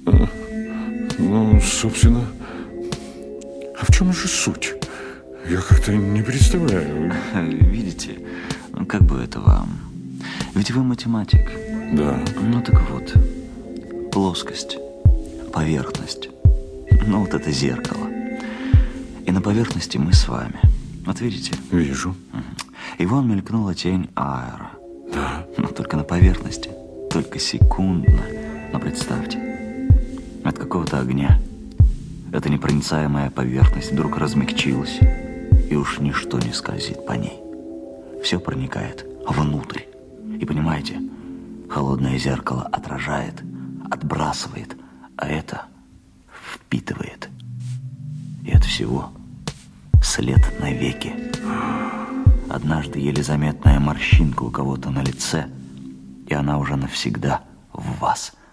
Ну, собственно, а в чем же суть? Я как-то не представляю. Видите, как бы это вам? Ведь вы математик. Да. Ну так вот, плоскость, поверхность. Ну вот это зеркало. И на поверхности мы с вами. Вот видите? Вижу. И вон мелькнула тень аэро. Да. Но только на поверхности. Только секундно. Но представьте, от какого-то огня эта непроницаемая поверхность вдруг размягчилась, и уж ничто не скользит по ней. Все проникает внутрь. И понимаете, холодное зеркало отражает, отбрасывает, а это впитывает. И от всего след навеки. Однажды еле заметная морщинка у кого-то на лице, и она уже навсегда в вас.